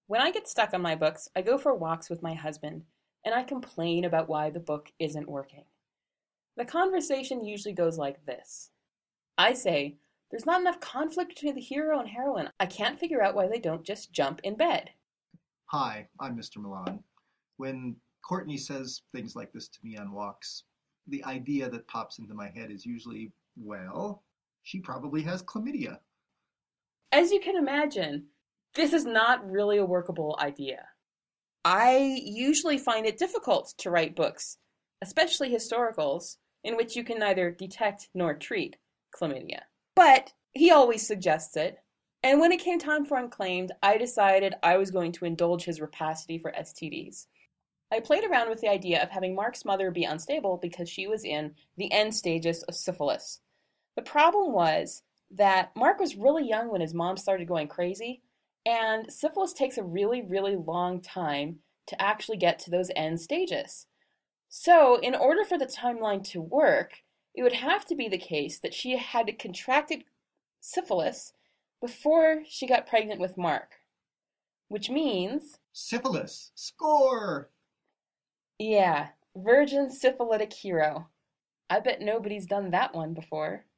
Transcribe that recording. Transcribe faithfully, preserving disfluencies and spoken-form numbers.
When I get stuck on my books, I go for walks with my husband, and I complain about why the book isn't working. The conversation usually goes like this. I say, there's not enough conflict between the hero and heroine. I can't figure out why they don't just jump in bed. Hi, I'm Mister Milan. When Courtney says things like this to me on walks, the idea that pops into my head is usually, well, she probably has chlamydia. As you can imagine, this is not really a workable idea. I usually find it difficult to write books, especially historicals, in which you can neither detect nor treat chlamydia. But he always suggests it, and when it came time for Unclaimed, I decided I was going to indulge his rapacity for S T Ds. I played around with the idea of having Mark's mother be unstable because she was in the end stages of syphilis. The problem was that Mark was really young when his mom started going crazy, and syphilis takes a really, really long time to actually get to those end stages. So, in order for the timeline to work, it would have to be the case that she had contracted syphilis before she got pregnant with Mark. Which means... Syphilis! Score! Yeah, virgin syphilitic hero. I bet nobody's done that one before.